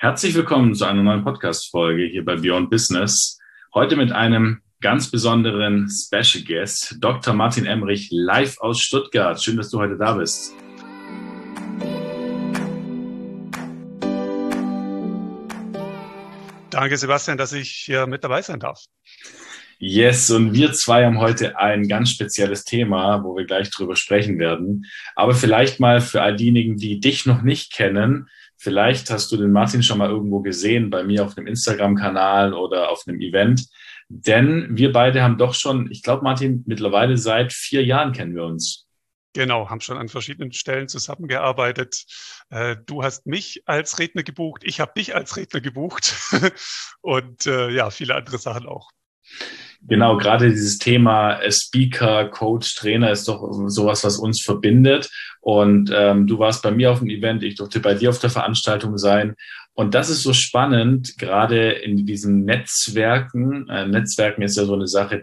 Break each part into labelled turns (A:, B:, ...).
A: Herzlich willkommen zu einer neuen Podcast-Folge hier bei Beyond Business. Heute mit einem ganz besonderen Special Guest, Dr. Martin Emrich, live aus Stuttgart. Schön, dass du heute da bist.
B: Danke, Sebastian, dass ich hier mit dabei sein darf.
A: Yes, und wir zwei haben heute ein ganz spezielles Thema, wo wir gleich drüber sprechen werden. Aber vielleicht mal für all diejenigen, die dich noch nicht kennen, vielleicht hast du den Martin schon mal irgendwo gesehen, bei mir auf einem Instagram-Kanal oder auf einem Event. Denn wir beide haben doch schon, ich glaube, Martin, mittlerweile seit 4 Jahren kennen wir uns.
B: Genau, haben schon an verschiedenen Stellen zusammengearbeitet. Du hast mich als Redner gebucht, ich habe dich als Redner gebucht und ja, viele andere Sachen auch.
A: Genau, gerade dieses Thema Speaker, Coach, Trainer ist doch sowas, was uns verbindet. Und du warst bei mir auf dem Event, ich durfte bei dir auf der Veranstaltung sein. Und das ist so spannend, gerade in diesen Netzwerken. Netzwerken ist ja so eine Sache,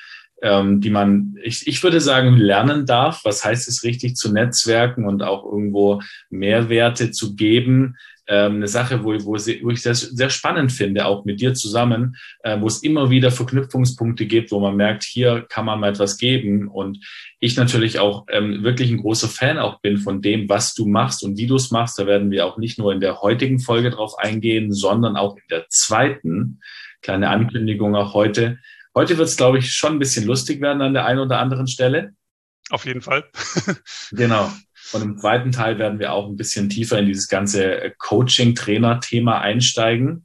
A: die man, ich würde sagen, lernen darf. Was heißt es, richtig zu netzwerken und auch irgendwo Mehrwerte zu geben? Eine Sache, wo ich sehr, sehr spannend finde, auch mit dir zusammen, wo es immer wieder Verknüpfungspunkte gibt, wo man merkt, hier kann man mal etwas geben. Und ich natürlich auch wirklich ein großer Fan auch bin von dem, was du machst und wie du es machst. Da werden wir auch nicht nur in der heutigen Folge drauf eingehen, sondern auch in der zweiten. Kleine Ankündigung auch heute. Heute wird es, glaube ich, schon ein bisschen lustig werden an der einen oder anderen Stelle.
B: Auf jeden Fall.
A: Genau. Und im zweiten Teil werden wir auch ein bisschen tiefer in dieses ganze Coaching-Trainer-Thema einsteigen.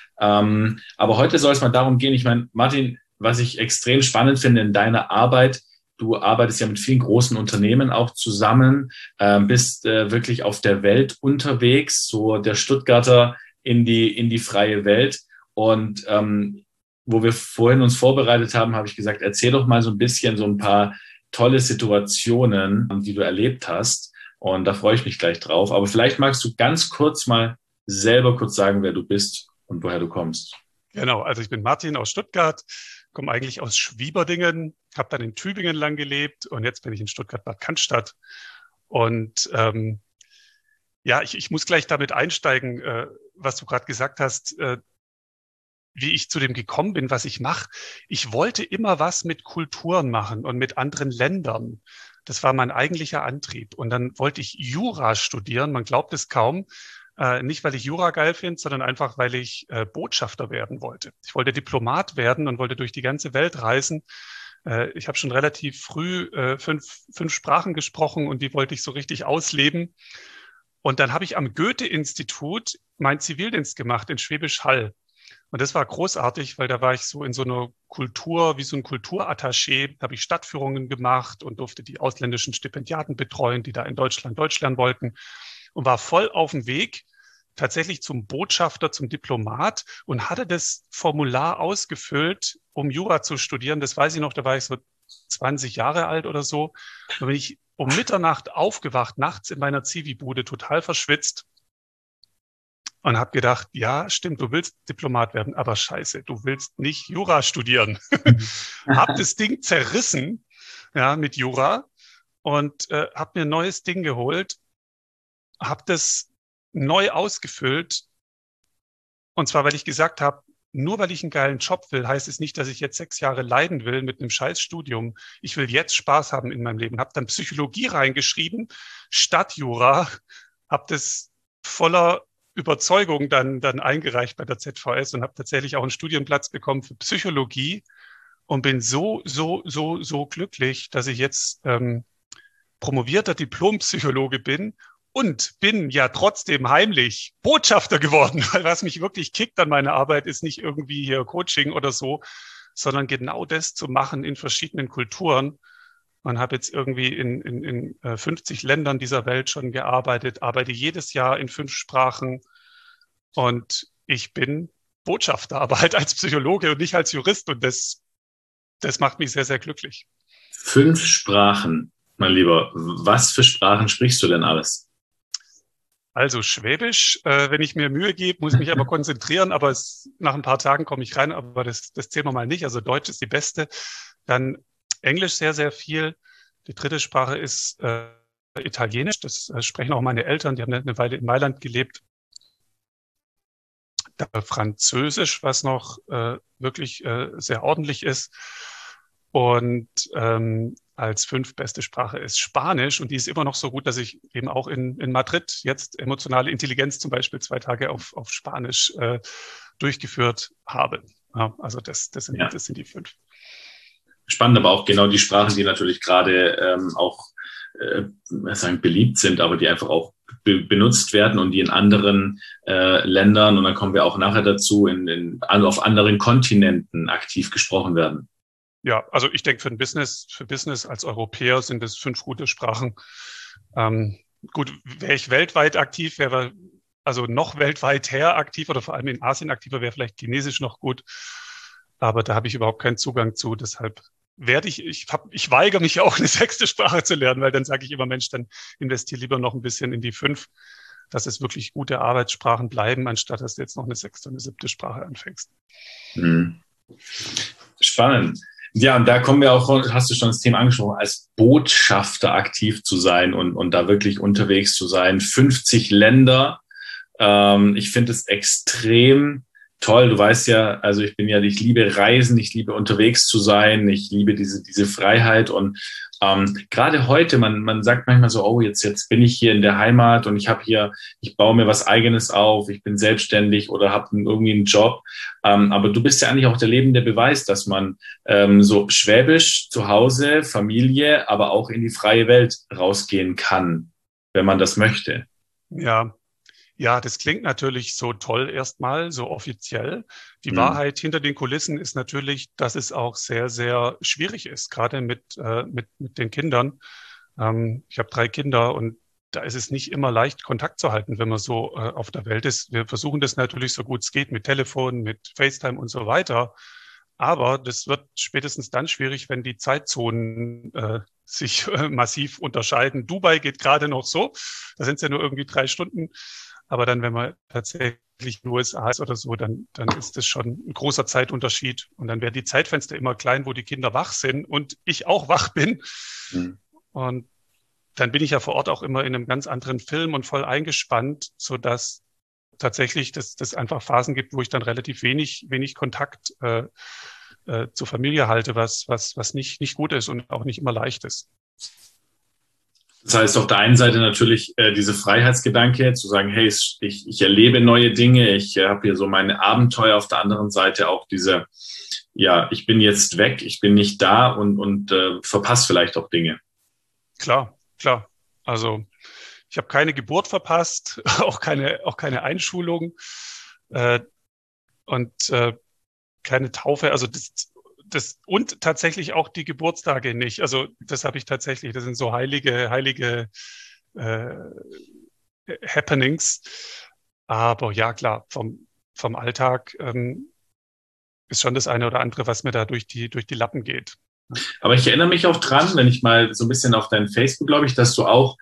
A: Aber heute soll es mal darum gehen, ich meine, Martin, was ich extrem spannend finde in deiner Arbeit, du arbeitest ja mit vielen großen Unternehmen auch zusammen, bist wirklich auf der Welt unterwegs, so der Stuttgarter in die freie Welt. Und wo wir vorhin uns vorbereitet haben, habe ich gesagt, erzähl doch mal so ein bisschen so ein paar tolle Situationen, die du erlebt hast. Und da freue ich mich gleich drauf. Aber vielleicht magst du ganz kurz mal selber kurz sagen, wer du bist und woher du kommst.
B: Genau, also ich bin Martin aus Stuttgart, komme eigentlich aus Schwieberdingen, habe dann in Tübingen lang gelebt und jetzt bin ich in Stuttgart-Bad Cannstatt. Und ja, ich muss gleich damit einsteigen, was du gerade gesagt hast, wie ich zu dem gekommen bin, was ich mache. Ich wollte immer was mit Kulturen machen und mit anderen Ländern. Das war mein eigentlicher Antrieb. Und dann wollte ich Jura studieren. Man glaubt es kaum. Nicht, weil ich Jura geil finde, sondern einfach, weil ich Botschafter werden wollte. Ich wollte Diplomat werden und wollte durch die ganze Welt reisen. Ich habe schon relativ früh fünf Sprachen gesprochen und die wollte ich so richtig ausleben. Und dann habe ich am Goethe-Institut meinen Zivildienst gemacht in Schwäbisch Hall. Und das war großartig, weil da war ich so in so einer Kultur, wie so ein Kulturattaché, habe ich Stadtführungen gemacht und durfte die ausländischen Stipendiaten betreuen, die da in Deutschland Deutsch lernen wollten und war voll auf dem Weg tatsächlich zum Botschafter, zum Diplomat und hatte das Formular ausgefüllt, um Jura zu studieren. Das weiß ich noch, da war ich so 20 Jahre alt oder so. Da bin ich um Mitternacht aufgewacht, nachts in meiner Zivi-Bude, total verschwitzt. Und habe gedacht, ja, stimmt, du willst Diplomat werden, aber scheiße, du willst nicht Jura studieren. Hab das Ding zerrissen, ja, mit Jura und habe mir ein neues Ding geholt, habe das neu ausgefüllt und zwar, weil ich gesagt habe, nur weil ich einen geilen Job will, heißt es nicht, dass ich jetzt 6 Jahre leiden will mit einem Scheißstudium. Ich will jetzt Spaß haben in meinem Leben. Habe dann Psychologie reingeschrieben statt Jura, habe das voller Überzeugung dann eingereicht bei der ZVS und habe tatsächlich auch einen Studienplatz bekommen für Psychologie und bin so glücklich, dass ich jetzt promovierter Diplompsychologe bin und bin ja trotzdem heimlich Botschafter geworden, weil was mich wirklich kickt an meiner Arbeit ist nicht irgendwie hier Coaching oder so, sondern genau das zu machen in verschiedenen Kulturen. Man habe jetzt irgendwie in 50 Ländern dieser Welt schon gearbeitet, arbeite jedes Jahr in 5 Sprachen und ich bin Botschafter, aber halt als Psychologe und nicht als Jurist und das macht mich sehr, sehr glücklich.
A: 5 Sprachen, mein Lieber. Was für Sprachen sprichst du denn alles?
B: Also Schwäbisch, wenn ich mir Mühe gebe, muss ich mich aber konzentrieren, aber nach ein paar Tagen komme ich rein, aber das zählen wir mal nicht. Also Deutsch ist die beste. Dann Englisch sehr, sehr viel. Die dritte Sprache ist Italienisch. Das sprechen auch meine Eltern. Die haben eine Weile in Mailand gelebt. Französisch, was noch wirklich sehr ordentlich ist. Und als 5. beste Sprache ist Spanisch. Und die ist immer noch so gut, dass ich eben auch in Madrid jetzt emotionale Intelligenz zum Beispiel 2 Tage auf Spanisch durchgeführt habe. Ja, also das sind die 5.
A: Spannend, aber auch genau die Sprachen, die natürlich gerade auch sagen beliebt sind, aber die einfach auch benutzt werden und die in anderen Ländern, und dann kommen wir auch nachher dazu, auf anderen Kontinenten aktiv gesprochen werden.
B: Ja, also ich denke, für Business als Europäer sind es 5 gute Sprachen. Gut, wäre ich weltweit aktiv, also noch weltweit her aktiv oder vor allem in Asien aktiver, wäre vielleicht Chinesisch noch gut. Aber da habe ich überhaupt keinen Zugang zu. Deshalb ich weigere mich auch, eine 6. Sprache zu lernen, weil dann sage ich immer, Mensch, dann investiere lieber noch ein bisschen in die 5, dass es wirklich gute Arbeitssprachen bleiben, anstatt dass du jetzt noch eine 6. und eine 7. Sprache anfängst.
A: Spannend. Ja, und da kommen wir auch, hast du schon das Thema angesprochen, als Botschafter aktiv zu sein und da wirklich unterwegs zu sein. 50 Länder. Ich finde es extrem toll. Du weißt ja, also ich liebe Reisen, ich liebe unterwegs zu sein, ich liebe diese Freiheit, und gerade heute, man sagt manchmal so, oh, jetzt bin ich hier in der Heimat und ich baue mir was Eigenes auf, ich bin selbstständig oder habe irgendwie einen Job, aber du bist ja eigentlich auch der lebende Beweis, dass man so schwäbisch zu Hause, Familie, aber auch in die freie Welt rausgehen kann, wenn man das möchte.
B: Ja, das klingt natürlich so toll erstmal, so offiziell. Die Wahrheit hinter den Kulissen ist natürlich, dass es auch sehr, sehr schwierig ist, gerade mit den Kindern. Ich habe 3 Kinder und da ist es nicht immer leicht, Kontakt zu halten, wenn man so auf der Welt ist. Wir versuchen das natürlich so gut es geht mit Telefon, mit FaceTime und so weiter. Aber das wird spätestens dann schwierig, wenn die Zeitzonen sich massiv unterscheiden. Dubai geht gerade noch so, da sind es ja nur irgendwie 3 Stunden. Aber dann, wenn man tatsächlich in den USA ist oder so, dann ist das schon ein großer Zeitunterschied. Und dann werden die Zeitfenster immer klein, wo die Kinder wach sind und ich auch wach bin. Und dann bin ich ja vor Ort auch immer in einem ganz anderen Film und voll eingespannt, sodass tatsächlich das einfach Phasen gibt, wo ich dann relativ wenig Kontakt zur Familie halte, was nicht gut ist und auch nicht immer leicht ist.
A: Das heißt, auf der einen Seite natürlich diese Freiheitsgedanke, zu sagen, hey, ich erlebe neue Dinge, ich habe hier so meine Abenteuer. Auf der anderen Seite auch ich bin jetzt weg, ich bin nicht da und verpasse vielleicht auch Dinge.
B: Klar. Also ich habe keine Geburt verpasst, auch keine Einschulung und keine Taufe. Also das und tatsächlich auch die Geburtstage nicht. Also das habe ich tatsächlich. Das sind so heilige Happenings. Aber ja, klar, vom Alltag ist schon das eine oder andere, was mir da durch die Lappen geht.
A: Aber ich erinnere mich auch dran, wenn ich mal so ein bisschen auf dein Facebook, glaube ich, dass du auch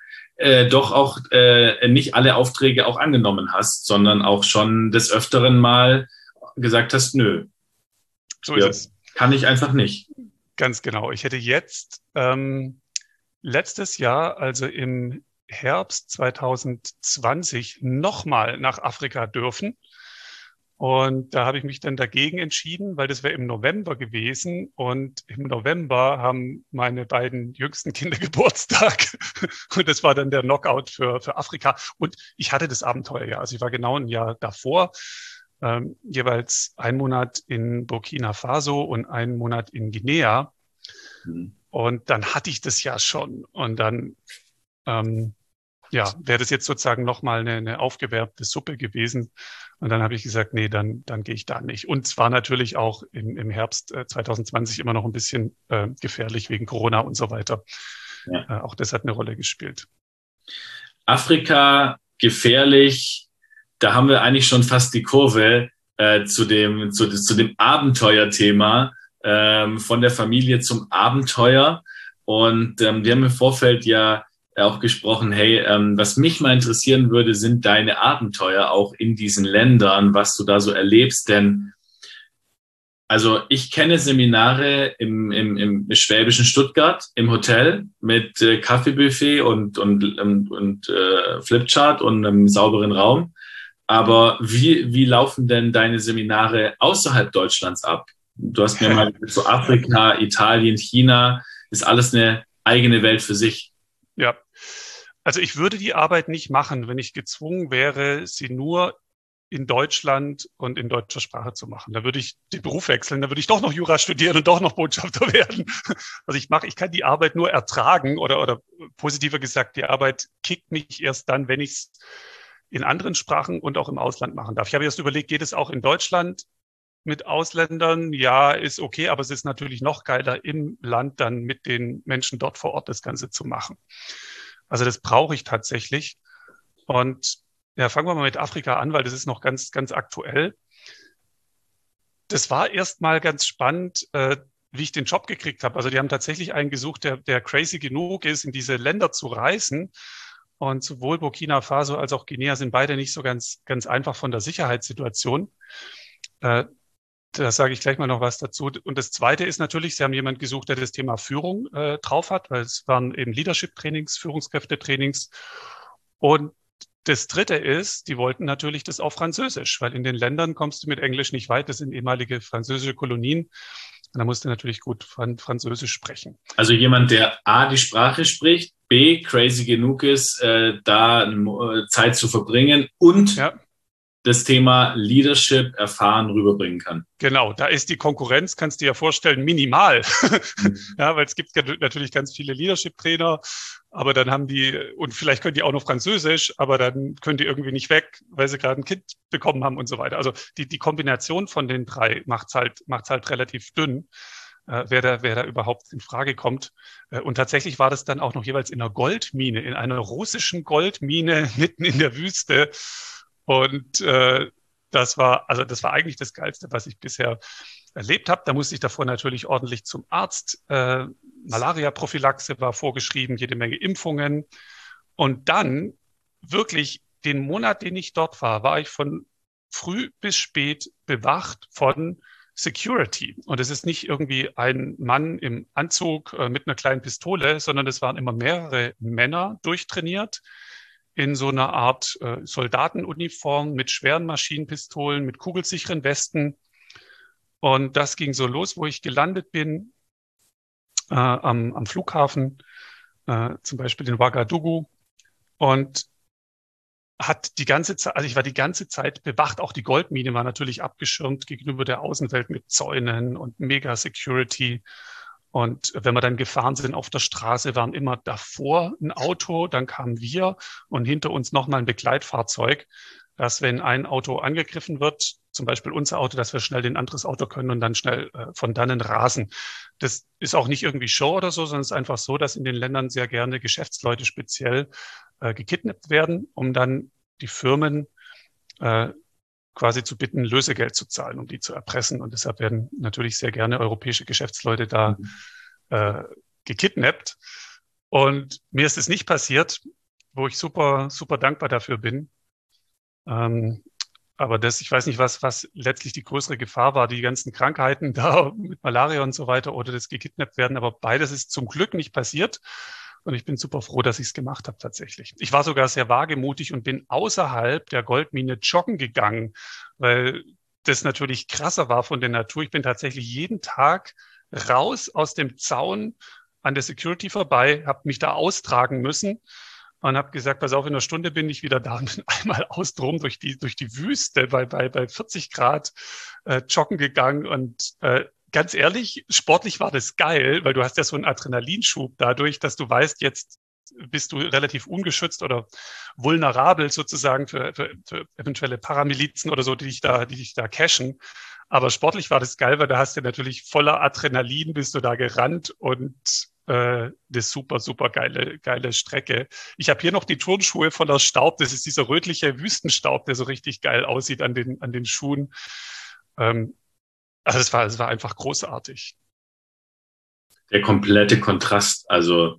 A: nicht alle Aufträge auch angenommen hast, sondern auch schon des Öfteren mal gesagt hast, nö.
B: So ist es.
A: Kann ich einfach nicht.
B: Ganz genau. Ich hätte jetzt letztes Jahr, also im Herbst 2020, nochmal nach Afrika dürfen. Und da habe ich mich dann dagegen entschieden, weil das wäre im November gewesen. Und im November haben meine beiden jüngsten Kinder Geburtstag. Und das war dann der Knockout für Afrika. Und ich hatte das Abenteuer ja. Also ich war genau ein Jahr davor. Jeweils 1 Monat in Burkina Faso und 1 Monat in Guinea. Und dann hatte ich das ja schon. Und dann wäre das jetzt sozusagen nochmal eine aufgewärmte Suppe gewesen. Und dann habe ich gesagt, nee, dann gehe ich da nicht. Und es war natürlich auch im Herbst 2020 immer noch ein bisschen gefährlich wegen Corona und so weiter. Ja. Auch das hat eine Rolle gespielt.
A: Afrika, gefährlich. Da haben wir eigentlich schon fast die Kurve zu dem Abenteuerthema, von der Familie zum Abenteuer. Und wir haben im Vorfeld ja auch gesprochen, hey, was mich mal interessieren würde, sind deine Abenteuer auch in diesen Ländern, was du da so erlebst. Denn also ich kenne Seminare im schwäbischen Stuttgart im Hotel mit Kaffeebuffet und Flipchart und einem sauberen Raum. Aber wie laufen denn deine Seminare außerhalb Deutschlands ab? Du hast mir mal gesagt, so Afrika, Italien, China, ist alles eine eigene Welt für sich.
B: Ja, also ich würde die Arbeit nicht machen, wenn ich gezwungen wäre, sie nur in Deutschland und in deutscher Sprache zu machen. Da würde ich den Beruf wechseln, da würde ich doch noch Jura studieren und doch noch Botschafter werden. Also ich kann die Arbeit nur ertragen oder positiver gesagt, die Arbeit kickt mich erst dann, wenn ich es in anderen Sprachen und auch im Ausland machen darf. Ich habe erst überlegt, geht es auch in Deutschland mit Ausländern? Ja, ist okay, aber es ist natürlich noch geiler, im Land dann mit den Menschen dort vor Ort das Ganze zu machen. Also das brauche ich tatsächlich. Und ja, fangen wir mal mit Afrika an, weil das ist noch ganz, ganz aktuell. Das war erstmal ganz spannend, wie ich den Job gekriegt habe. Also die haben tatsächlich einen gesucht, der crazy genug ist, in diese Länder zu reisen. Und sowohl Burkina Faso als auch Guinea sind beide nicht so ganz, ganz einfach von der Sicherheitssituation. Da sage ich gleich mal noch was dazu. Und das Zweite ist natürlich, Sie haben jemanden gesucht, der das Thema Führung drauf hat, weil es waren eben Leadership-Trainings, Führungskräftetrainings. Und das Dritte ist, die wollten natürlich das auf Französisch, weil in den Ländern kommst du mit Englisch nicht weit. Das sind ehemalige französische Kolonien. Und da musst du natürlich gut Französisch sprechen.
A: Also jemand, der A, die Sprache spricht, B, crazy genug ist, da Zeit zu verbringen und
B: ja,
A: das Thema Leadership erfahren rüberbringen kann.
B: Genau, da ist die Konkurrenz, kannst du dir ja vorstellen, minimal. Ja, weil es gibt natürlich ganz viele Leadership-Trainer, aber dann haben die, und vielleicht können die auch noch Französisch, aber dann können die irgendwie nicht weg, weil sie gerade ein Kind bekommen haben und so weiter. Also die Kombination von den drei macht's halt relativ dünn, wer da überhaupt in Frage kommt. Und tatsächlich war das dann auch noch jeweils in einer Goldmine, in einer russischen Goldmine mitten in der Wüste. Und das war eigentlich das Geilste, was ich bisher erlebt habe. Da musste ich davor natürlich ordentlich zum Arzt. Malaria-Prophylaxe war vorgeschrieben, jede Menge Impfungen. Und dann wirklich den Monat, den ich dort war ich von früh bis spät bewacht von Security. Und es ist nicht irgendwie ein Mann im Anzug mit einer kleinen Pistole, sondern es waren immer mehrere Männer durchtrainiert in so einer Art Soldatenuniform mit schweren Maschinenpistolen, mit kugelsicheren Westen. Und das ging so los, wo ich gelandet bin, am Flughafen, zum Beispiel in Ouagadougou. Und hat die ganze Zeit, also ich war die ganze Zeit bewacht. Auch die Goldmine war natürlich abgeschirmt gegenüber der Außenwelt mit Zäunen und Mega Security. Und wenn wir dann gefahren sind auf der Straße, waren immer davor ein Auto, dann kamen wir und hinter uns nochmal ein Begleitfahrzeug, dass wenn ein Auto angegriffen wird, zum Beispiel unser Auto, dass wir schnell in ein anderes Auto können und dann schnell von dannen rasen. Das ist auch nicht irgendwie Show oder so, sondern es ist einfach so, dass in den Ländern sehr gerne Geschäftsleute speziell gekidnappt werden, um dann die Firmen quasi zu bitten, Lösegeld zu zahlen, um die zu erpressen. Und deshalb werden natürlich sehr gerne europäische Geschäftsleute da gekidnappt. Und mir ist es nicht passiert, wo ich super, super dankbar dafür bin. Aber ich weiß nicht, was letztlich die größere Gefahr war, die ganzen Krankheiten da mit Malaria und so weiter oder das gekidnappt werden. Aber beides ist zum Glück nicht passiert. Und ich bin super froh, dass ich es gemacht habe tatsächlich. Ich war sogar sehr wagemutig und bin außerhalb der Goldmine joggen gegangen, weil das natürlich krasser war von der Natur. Ich bin tatsächlich jeden Tag raus aus dem Zaun an der Security vorbei, habe mich da austragen müssen und habe gesagt, pass auf, in einer Stunde bin ich wieder da und bin einmal außenrum durch die Wüste bei 40 Grad joggen gegangen und ganz ehrlich, sportlich war das geil, weil du hast ja so einen Adrenalinschub dadurch, dass du weißt, jetzt bist du relativ ungeschützt oder vulnerabel sozusagen für eventuelle Paramilizen oder so, die dich da cashen. Aber sportlich war das geil, weil da hast du natürlich voller Adrenalin bist du da gerannt und eine super, super geile Strecke. Ich habe hier noch die Turnschuhe voller Staub. Das ist dieser rötliche Wüstenstaub, der so richtig geil aussieht an den Schuhen. Also es war einfach großartig.
A: Der komplette Kontrast, also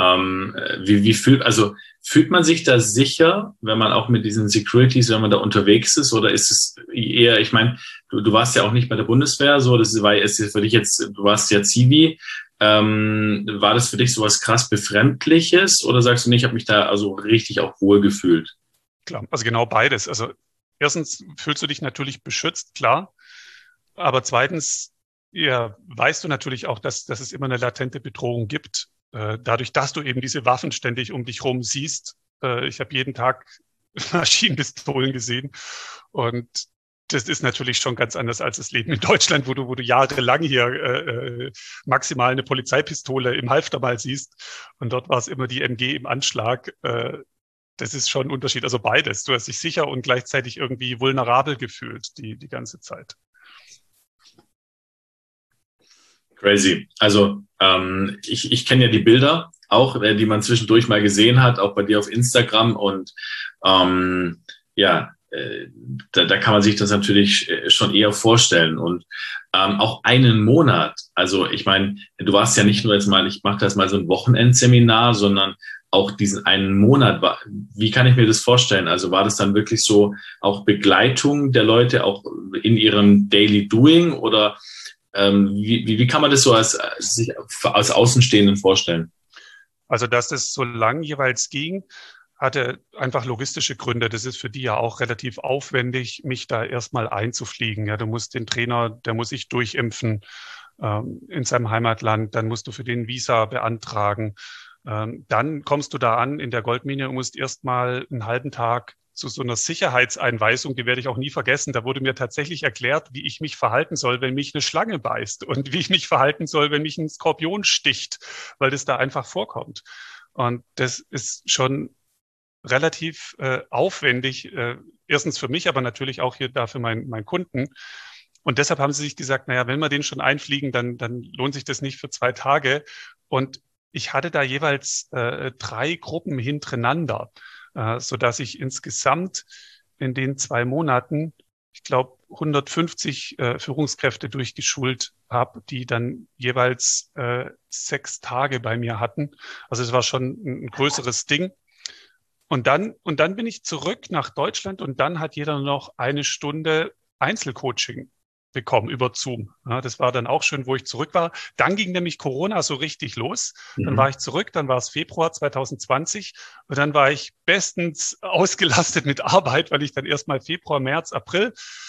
A: fühlt man sich da sicher, wenn man auch mit diesen Securities, wenn man da unterwegs ist, oder ist es eher, ich meine, du warst ja auch nicht bei der Bundeswehr, so, das war ist für dich jetzt, du warst ja Zivi, war das für dich sowas krass Befremdliches oder sagst du nicht, ich habe mich da also richtig auch wohl gefühlt?
B: Klar, also genau beides. Also erstens fühlst du dich natürlich beschützt, klar. Aber zweitens, ja, weißt du natürlich auch, dass es immer eine latente Bedrohung gibt. Dadurch, dass du eben diese Waffen ständig um dich rum siehst. Ich habe jeden Tag Maschinenpistolen gesehen. Und das ist natürlich schon ganz anders als das Leben in Deutschland, wo du jahrelang hier maximal eine Polizeipistole im Halfter mal siehst. Und dort war es immer die MG im Anschlag. Das ist schon ein Unterschied. Also beides. Du hast dich sicher und gleichzeitig irgendwie vulnerabel gefühlt die ganze Zeit.
A: Crazy. Also ich kenne ja die Bilder auch, die man zwischendurch mal gesehen hat, auch bei dir auf Instagram. Und ja, da kann man sich das natürlich schon eher vorstellen. Und auch einen Monat, also ich meine, du warst ja nicht nur jetzt mal, ich mache das mal so ein Wochenendseminar, sondern auch diesen einen Monat. Wie kann ich mir das vorstellen? Also war das dann wirklich so auch Begleitung der Leute auch in ihrem Daily Doing oder wie kann man das so sich als Außenstehenden vorstellen?
B: Also, dass das so lang jeweils ging, hatte einfach logistische Gründe. Das ist für die ja auch relativ aufwendig, mich da erstmal einzufliegen. Ja, du musst den Trainer, der muss sich durchimpfen in seinem Heimatland. Dann musst du für den Visa beantragen. Dann kommst du da an in der Goldmine und musst erstmal einen halben Tag zu so einer Sicherheitseinweisung, die werde ich auch nie vergessen. Da wurde mir tatsächlich erklärt, wie ich mich verhalten soll, wenn mich eine Schlange beißt und wie ich mich verhalten soll, wenn mich ein Skorpion sticht, weil das da einfach vorkommt. Und das ist schon relativ aufwendig, erstens für mich, aber natürlich auch hier da für meinen Kunden. Und deshalb haben sie sich gesagt, naja, wenn wir den schon einfliegen, dann lohnt sich das nicht für 2 Tage. Und ich hatte da jeweils 3 Gruppen hintereinander, so dass ich insgesamt in den 2 Monaten, ich glaube, 150 Führungskräfte durchgeschult habe, die dann jeweils 6 Tage bei mir hatten. Also es war schon ein größeres Ding. Und dann bin ich zurück nach Deutschland und dann hat jeder noch eine Stunde Einzelcoaching bekommen über Zoom. Ja, das war dann auch schön, wo ich zurück war. Dann ging nämlich Corona so richtig los. Dann war ich zurück, dann war es Februar 2020 und dann war ich bestens ausgelastet mit Arbeit, weil ich dann erstmal Februar, März, April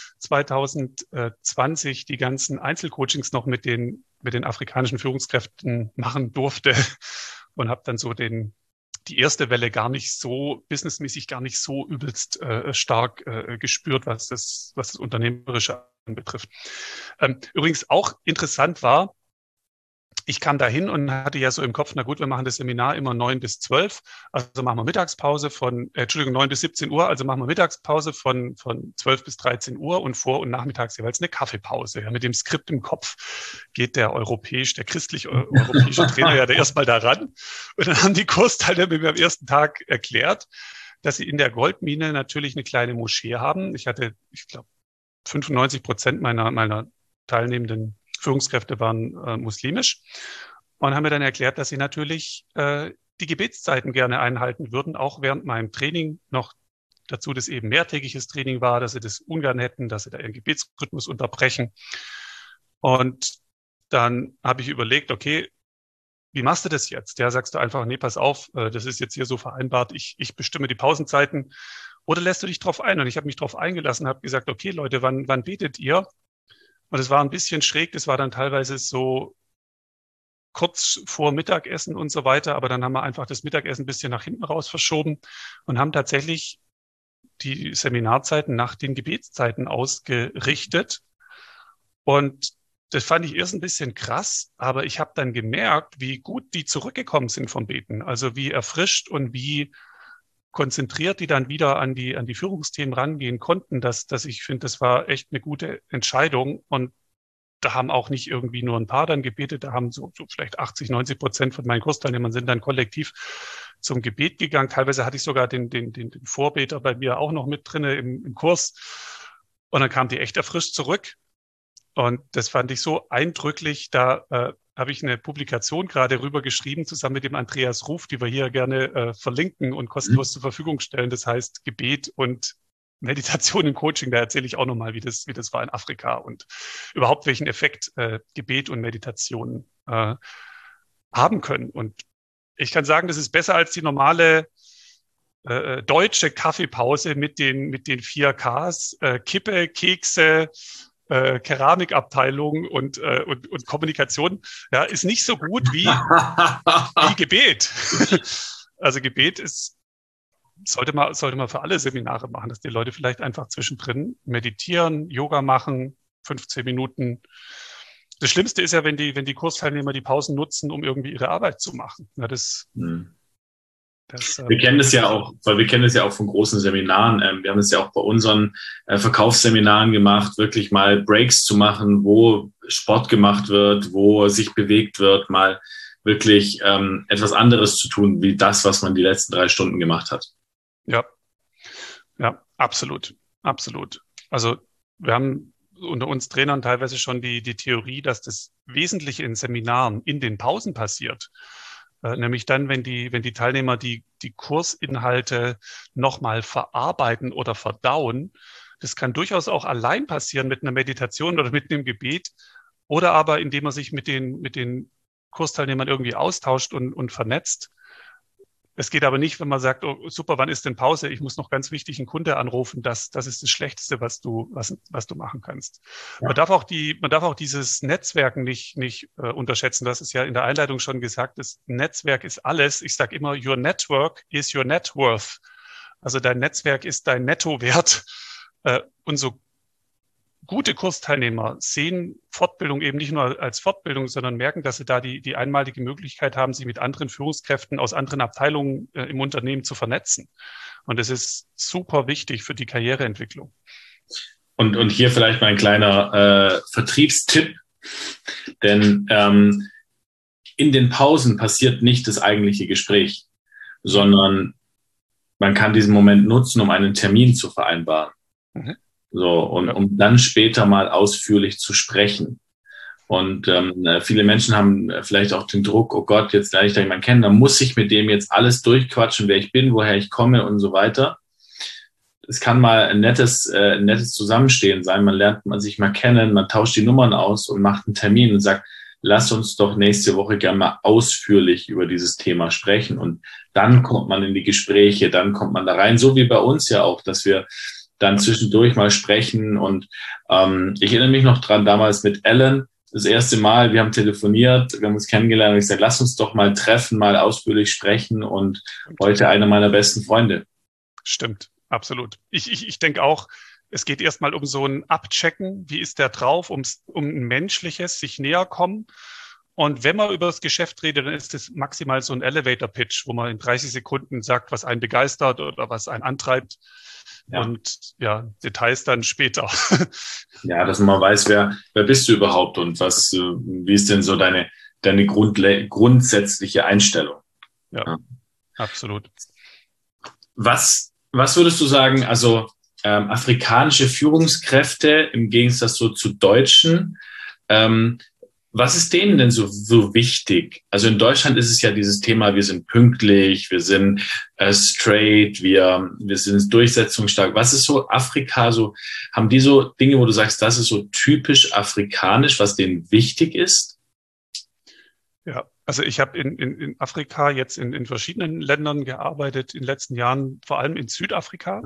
B: 2020 die ganzen Einzelcoachings noch mit den afrikanischen Führungskräften machen durfte und habe dann so die erste Welle gar nicht so, businessmäßig gar nicht so übelst stark gespürt, was das Unternehmerische anbetrifft. Übrigens auch interessant war, ich kam da hin und hatte ja so im Kopf, na gut, wir machen das Seminar immer 9 bis 12, also machen wir Mittagspause 9 bis 17 Uhr, also machen wir Mittagspause von 12 bis 13 Uhr und vor- und nachmittags jeweils eine Kaffeepause. Ja, mit dem Skript im Kopf geht der christlich-europäische Trainer ja da erstmal da ran. Und dann haben die Kursteilnehmer mir am ersten Tag erklärt, dass sie in der Goldmine natürlich eine kleine Moschee haben. Ich glaube, 95% meiner teilnehmenden Führungskräfte waren muslimisch und haben mir dann erklärt, dass sie natürlich die Gebetszeiten gerne einhalten würden, auch während meinem Training noch dazu, dass eben mehrtägiges Training war, dass sie das ungern hätten, dass sie da ihren Gebetsrhythmus unterbrechen. Und dann habe ich überlegt, okay, wie machst du das jetzt? Ja, sagst du einfach, nee, pass auf, das ist jetzt hier so vereinbart, ich bestimme die Pausenzeiten. Oder lässt du dich drauf ein? Und ich habe mich drauf eingelassen, habe gesagt, okay, Leute, wann betet ihr? Und es war ein bisschen schräg, das war dann teilweise so kurz vor Mittagessen und so weiter, aber dann haben wir einfach das Mittagessen ein bisschen nach hinten raus verschoben und haben tatsächlich die Seminarzeiten nach den Gebetszeiten ausgerichtet. Und das fand ich erst ein bisschen krass, aber ich habe dann gemerkt, wie gut die zurückgekommen sind vom Beten. Also wie erfrischt und wie konzentriert die dann wieder an die Führungsthemen rangehen konnten, dass ich finde, das war echt eine gute Entscheidung. Und da haben auch nicht irgendwie nur ein paar dann gebetet, da haben so vielleicht 80-90% von meinen Kursteilnehmern sind dann kollektiv zum Gebet gegangen. Teilweise hatte ich sogar den Vorbeter bei mir auch noch mit drinne im Kurs. Und dann kamen die echt erfrischt zurück. Und das fand ich so eindrücklich. Da habe ich eine Publikation gerade rüber geschrieben, zusammen mit dem Andreas Ruf, die wir hier gerne verlinken und kostenlos zur Verfügung stellen. Das heißt Gebet und Meditation im Coaching. Da erzähle ich auch nochmal, wie das war in Afrika und überhaupt welchen Effekt Gebet und Meditation haben können. Und ich kann sagen, das ist besser als die normale deutsche Kaffeepause mit den 4Ks, Kippe, Kekse, Keramikabteilung und Kommunikation, ja, ist nicht so gut wie Gebet. Also Gebet sollte man für alle Seminare machen, dass die Leute vielleicht einfach zwischendrin meditieren, Yoga machen, 15 Minuten. Das Schlimmste ist ja, wenn die Kursteilnehmer die Pausen nutzen, um irgendwie ihre Arbeit zu machen. Ja,
A: wir kennen das ja auch, weil wir kennen das ja auch von großen Seminaren. Wir haben es ja auch bei unseren Verkaufsseminaren gemacht, wirklich mal Breaks zu machen, wo Sport gemacht wird, wo sich bewegt wird, mal wirklich etwas anderes zu tun, wie das, was man die letzten 3 Stunden gemacht hat.
B: Ja, absolut. Absolut. Also wir haben unter uns Trainern teilweise schon die Theorie, dass das Wesentliche in Seminaren in den Pausen passiert. Nämlich dann, wenn die Teilnehmer die Kursinhalte nochmal verarbeiten oder verdauen. Das kann durchaus auch allein passieren mit einer Meditation oder mit einem Gebet oder aber indem man sich mit den Kursteilnehmern irgendwie austauscht und vernetzt. Es geht aber nicht, wenn man sagt, oh, super, wann ist denn Pause? Ich muss noch ganz wichtig einen Kunde anrufen. Das ist das Schlechteste, was du machen kannst. Ja. Man darf auch dieses Netzwerken nicht unterschätzen. Das ist ja in der Einleitung schon gesagt. Das Netzwerk ist alles. Ich sage immer, your network is your net worth. Also dein Netzwerk ist dein Nettowert. Und so gute Kursteilnehmer sehen Fortbildung eben nicht nur als Fortbildung, sondern merken, dass sie da die einmalige Möglichkeit haben, sich mit anderen Führungskräften aus anderen Abteilungen im Unternehmen zu vernetzen. Und das ist super wichtig für die Karriereentwicklung.
A: Und hier vielleicht mal ein kleiner Vertriebstipp, denn in den Pausen passiert nicht das eigentliche Gespräch, sondern man kann diesen Moment nutzen, um einen Termin zu vereinbaren. Mhm. So, und um dann später mal ausführlich zu sprechen. Und viele Menschen haben vielleicht auch den Druck, oh Gott, jetzt lerne ich da jemanden kennen, dann muss ich mit dem jetzt alles durchquatschen, wer ich bin, woher ich komme und so weiter. Es kann mal ein nettes Zusammenstehen sein, man lernt sich mal kennen, man tauscht die Nummern aus und macht einen Termin und sagt, lass uns doch nächste Woche gerne mal ausführlich über dieses Thema sprechen. Und dann kommt man in die Gespräche, dann kommt man da rein, so wie bei uns ja auch, dass wir dann zwischendurch mal sprechen. Und ich erinnere mich noch dran, damals mit Ellen, das erste Mal, wir haben telefoniert, wir haben uns kennengelernt und ich gesagt, lass uns doch mal treffen, mal ausführlich sprechen und heute einer meiner besten Freunde.
B: Stimmt, absolut. Ich denke auch, es geht erstmal um so ein Abchecken, wie ist der drauf, um ein menschliches, sich näher kommen. Und wenn man über das Geschäft redet, dann ist es maximal so ein Elevator-Pitch, wo man in 30 Sekunden sagt, was einen begeistert oder was einen antreibt. Ja. Und ja, Details dann später.
A: Ja, dass man weiß, wer bist du überhaupt und wie ist denn so deine grundsätzliche Einstellung?
B: Ja, absolut.
A: Was würdest du sagen, also afrikanische Führungskräfte im Gegensatz so zu Deutschen, was ist denen denn so wichtig? Also in Deutschland ist es ja dieses Thema, wir sind pünktlich, wir sind straight, wir sind durchsetzungsstark. Was ist so Afrika so? Haben die so Dinge, wo du sagst, das ist so typisch afrikanisch, was denen wichtig ist?
B: Ja, also ich habe in Afrika jetzt in verschiedenen Ländern gearbeitet, in den letzten Jahren, vor allem in Südafrika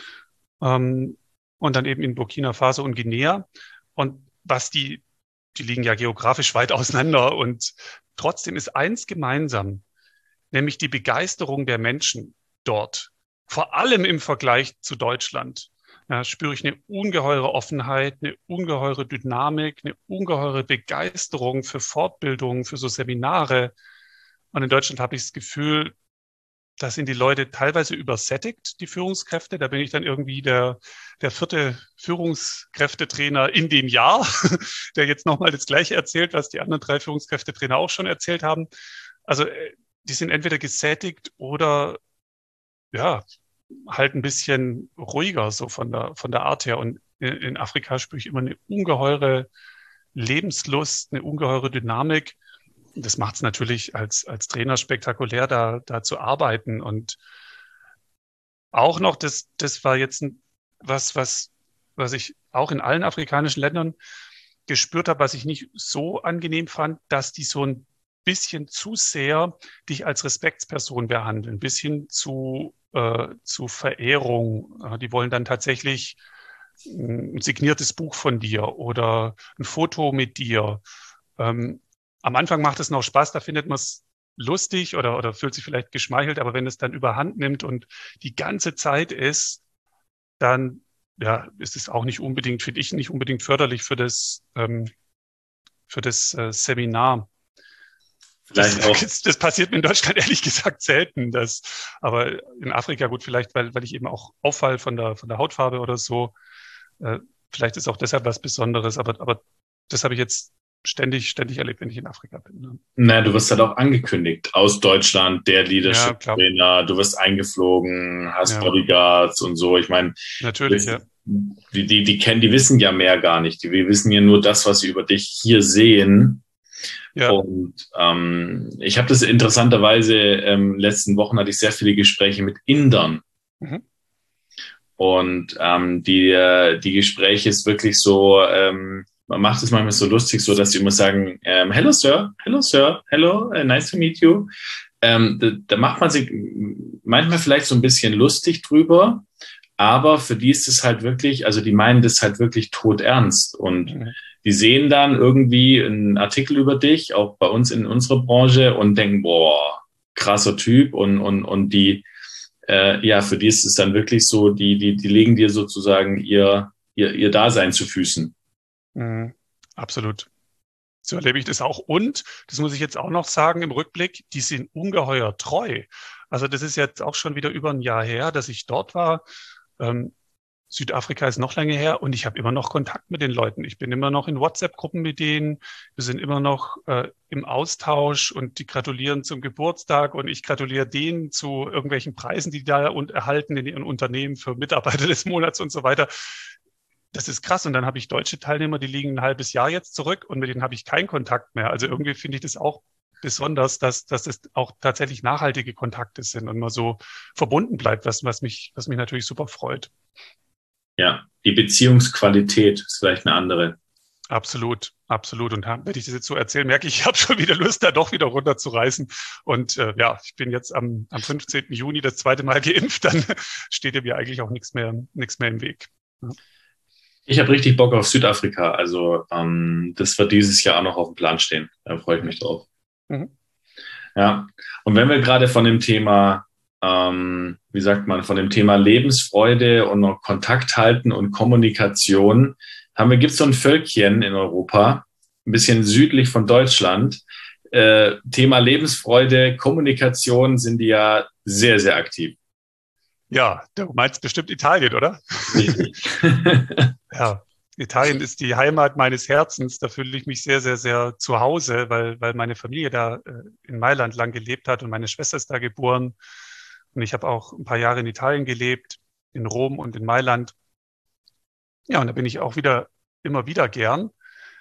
B: und dann eben in Burkina Faso und Guinea. Und was die liegen ja geografisch weit auseinander und trotzdem ist eins gemeinsam, nämlich die Begeisterung der Menschen dort. Vor allem im Vergleich zu Deutschland spüre ich eine ungeheure Offenheit, eine ungeheure Dynamik, eine ungeheure Begeisterung für Fortbildungen, für so Seminare. Und in Deutschland habe ich das Gefühl, da sind die Leute teilweise übersättigt, die Führungskräfte. Da bin ich dann irgendwie der 4. Führungskräftetrainer in dem Jahr, der jetzt nochmal das Gleiche erzählt, was die anderen 3 Führungskräftetrainer auch schon erzählt haben. Also die sind entweder gesättigt oder ja, halt ein bisschen ruhiger so von der Art her. Und in Afrika spüre ich immer eine ungeheure Lebenslust, eine ungeheure Dynamik. Das macht es natürlich als Trainer spektakulär, da zu arbeiten. Und auch noch, das war jetzt was ich auch in allen afrikanischen Ländern gespürt habe, was ich nicht so angenehm fand, dass die so ein bisschen zu sehr dich als Respektsperson behandeln, ein bisschen zu zu Verehrung. Die wollen dann tatsächlich ein signiertes Buch von dir oder ein Foto mit dir. Am Anfang macht es noch Spaß, da findet man es lustig oder fühlt sich vielleicht geschmeichelt, aber wenn es dann überhand nimmt und die ganze Zeit ist, dann ja, ist es auch nicht unbedingt, finde ich, nicht unbedingt förderlich für das Seminar.
A: Vielleicht auch.
B: Das passiert mir in Deutschland ehrlich gesagt selten. Aber in Afrika gut, vielleicht, weil ich eben auch auffall von der Hautfarbe oder so. Vielleicht ist auch deshalb was Besonderes, aber das habe ich jetzt ständig erlebt, wenn ich in Afrika bin. Ne?
A: Na, du wirst halt auch angekündigt. Aus Deutschland, der
B: Ja, klar.
A: Leadership-Trainer, du wirst eingeflogen, hast
B: Ja,
A: Bodyguards und so. Ich meine,
B: natürlich, ja.
A: die wissen ja mehr gar nicht. Die wissen ja nur das, was sie über dich hier sehen.
B: Ja.
A: Und ich habe das interessanterweise, letzten Wochen hatte ich sehr viele Gespräche mit Indern.
B: Mhm.
A: Und die Gespräche ist wirklich so, man macht es manchmal so lustig, so dass sie immer sagen, hello Sir, hello, nice to meet you. Da macht man sich manchmal vielleicht so ein bisschen lustig drüber, aber für die ist es halt wirklich, also die meinen das halt wirklich todernst. Und die sehen dann irgendwie einen Artikel über dich, auch bei uns in unserer Branche, und denken, boah, krasser Typ. Und die, ja, für die ist es dann wirklich so, die legen dir sozusagen ihr Dasein zu Füßen.
B: Mhm. Absolut. So erlebe ich das auch. Und, das muss ich jetzt auch noch sagen im Rückblick, die sind ungeheuer treu. Also das ist jetzt auch schon wieder über ein Jahr her, dass ich dort war. Südafrika ist noch lange her und ich habe immer noch Kontakt mit den Leuten. Ich bin immer noch in WhatsApp-Gruppen mit denen. Wir sind immer noch im Austausch und die gratulieren zum Geburtstag und ich gratuliere denen zu irgendwelchen Preisen, die da erhalten in ihren Unternehmen für Mitarbeiter des Monats und so weiter. Das ist krass. Und dann habe ich deutsche Teilnehmer, die liegen ein halbes Jahr jetzt zurück und mit denen habe ich keinen Kontakt mehr. Also irgendwie finde ich das auch besonders, dass das auch tatsächlich nachhaltige Kontakte sind und man so verbunden bleibt, was mich natürlich super freut.
A: Ja, die Beziehungsqualität ist vielleicht eine andere.
B: Absolut, absolut. Und wenn ich das jetzt so erzähle, merke ich, ich habe schon wieder Lust, da doch wieder runterzureißen. Und ja, ich bin jetzt am 15. Juni das zweite Mal geimpft, dann steht mir eigentlich auch nichts mehr im Weg. Ja.
A: Ich habe richtig Bock auf Südafrika. Also das wird dieses Jahr auch noch auf dem Plan stehen. Da freue ich mich drauf.
B: Mhm.
A: Ja, und wenn wir gerade von dem Thema, wie sagt man, von dem Thema Lebensfreude und noch Kontakt halten und Kommunikation gibt es so ein Völkchen in Europa, ein bisschen südlich von Deutschland. Thema Lebensfreude, Kommunikation sind die ja sehr, sehr aktiv.
B: Ja, du meinst bestimmt Italien, oder?
A: Richtig.
B: Ja, Italien ist die Heimat meines Herzens. Da fühle ich mich sehr, sehr, sehr zu Hause, weil meine Familie da in Mailand lang gelebt hat und meine Schwester ist da geboren. Und ich habe auch ein paar Jahre in Italien gelebt, in Rom und in Mailand. Ja, und da bin ich auch immer wieder gern.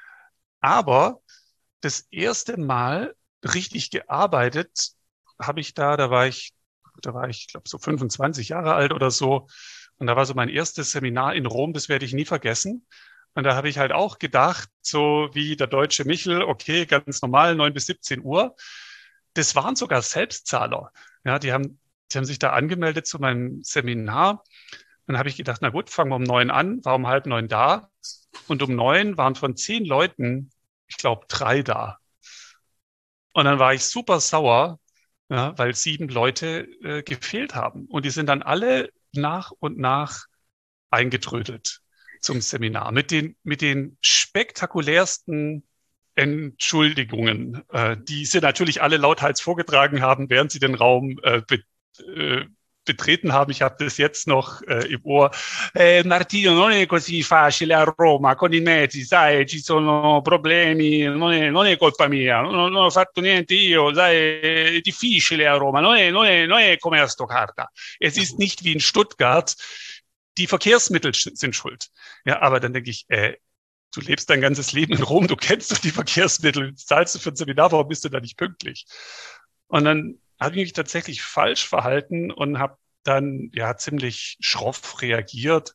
B: Aber das erste Mal richtig gearbeitet habe ich da war ich, glaube so 25 Jahre alt oder so. Und da war so mein erstes Seminar in Rom, das werde ich nie vergessen. Und da habe ich halt auch gedacht, so wie der deutsche Michel, okay, ganz normal, 9 bis 17 Uhr. Das waren sogar Selbstzahler. Ja, die haben sich da angemeldet zu meinem Seminar. Dann habe ich gedacht, na gut, fangen wir um 9 an, war um 8:30 da. Und um 9 waren von 10 Leuten, ich glaube, 3 da. Und dann war ich super sauer, ja, weil 7 Leute gefehlt haben. Und die sind dann alle nach und nach eingetrödelt zum Seminar mit den spektakulärsten Entschuldigungen, die sie natürlich alle lauthals vorgetragen haben, während sie den Raum betreten haben. Ich habe das jetzt noch im Ohr. Martino, non è così facile a Roma con i mezzi, sai, ci sono problemi, non è colpa mia, non ho fatto niente io, sai, è difficile a Roma, non è come a Stoccarda. Es ist nicht wie in Stuttgart, die Verkehrsmittel sind schuld. Ja, aber dann denke ich, du lebst dein ganzes Leben in Rom, du kennst doch die Verkehrsmittel, zahlst du für ein Seminar, warum bist du da nicht pünktlich? Und dann habe ich mich tatsächlich falsch verhalten und habe dann ja ziemlich schroff reagiert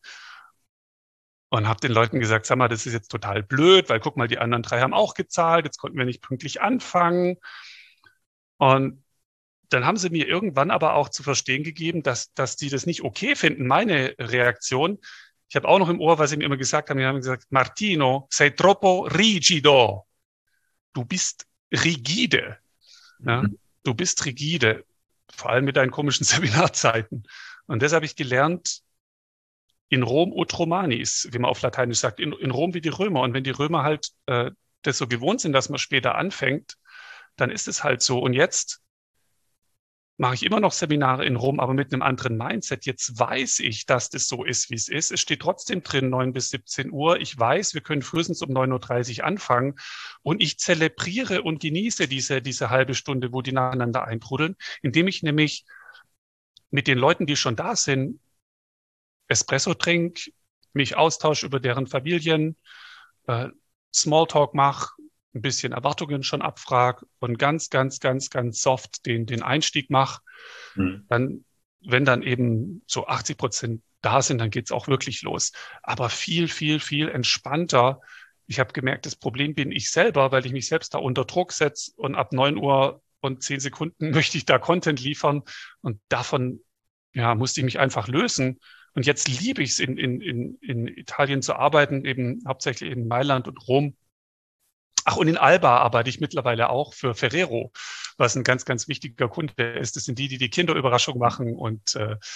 B: und habe den Leuten gesagt, sag mal, das ist jetzt total blöd, weil guck mal, die anderen 3 haben auch gezahlt, jetzt konnten wir nicht pünktlich anfangen. Und dann haben sie mir irgendwann aber auch zu verstehen gegeben, dass die das nicht okay finden, meine Reaktion. Ich habe auch noch im Ohr, was sie mir immer gesagt haben. Die haben gesagt, Martino, sei troppo rigido. Du bist rigide. Ja? Du bist rigide. Vor allem mit deinen komischen Seminarzeiten. Und das habe ich gelernt, in Rom ut Romanis, wie man auf Lateinisch sagt, in Rom wie die Römer. Und wenn die Römer halt das so gewohnt sind, dass man später anfängt, dann ist es halt so. Und jetzt mache ich immer noch Seminare in Rom, aber mit einem anderen Mindset. Jetzt weiß ich, dass das so ist, wie es ist. Es steht trotzdem drin, 9 bis 17 Uhr. Ich weiß, wir können frühestens um 9:30 Uhr anfangen. Und ich zelebriere und genieße diese halbe Stunde, wo die nacheinander eintrudeln, indem ich nämlich mit den Leuten, die schon da sind, Espresso trinke, mich austausche über deren Familien, Smalltalk mache, ein bisschen Erwartungen schon abfrage und ganz, ganz, ganz, ganz soft den Einstieg mache. Dann, wenn dann eben so 80% da sind, dann geht's auch wirklich los. Aber viel, viel, viel entspannter. Ich habe gemerkt, das Problem bin ich selber, weil ich mich selbst da unter Druck setze und ab 9 Uhr und 10 Sekunden möchte ich da Content liefern und davon musste ich mich einfach lösen. Und jetzt liebe ich es, in Italien zu arbeiten, eben hauptsächlich in Mailand und Rom. Ach, und in Alba arbeite ich mittlerweile auch für Ferrero, was ein ganz, ganz wichtiger Kunde ist. Das sind die Kinderüberraschung machen und